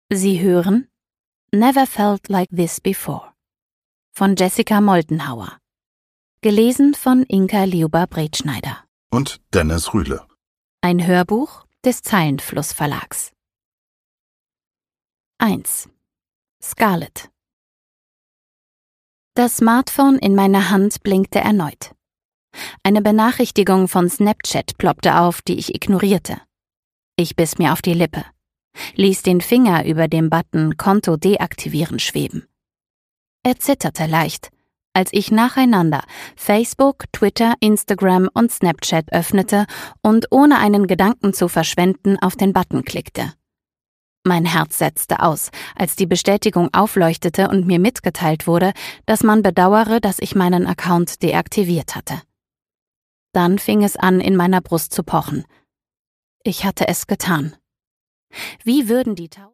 Sie hören Never Felt Like This Before von Jessica Moldenhauer. Gelesen von Inka Liuba-Bretschneider und Dennis Rühle. Ein Hörbuch des Zeilenfluss Verlags. 1. Scarlett. Das Smartphone in meiner Hand blinkte erneut. Eine Benachrichtigung von Snapchat ploppte auf, die ich ignorierte. Ich biss mir auf die Lippe, ließ den Finger über dem Button Konto deaktivieren schweben. Er zitterte leicht, als ich nacheinander Facebook, Twitter, Instagram und Snapchat öffnete und ohne einen Gedanken zu verschwenden auf den Button klickte. Mein Herz setzte aus, als die Bestätigung aufleuchtete und mir mitgeteilt wurde, dass man bedauere, dass ich meinen Account deaktiviert hatte. Dann fing es an, in meiner Brust zu pochen. Ich hatte es getan. Wie würden die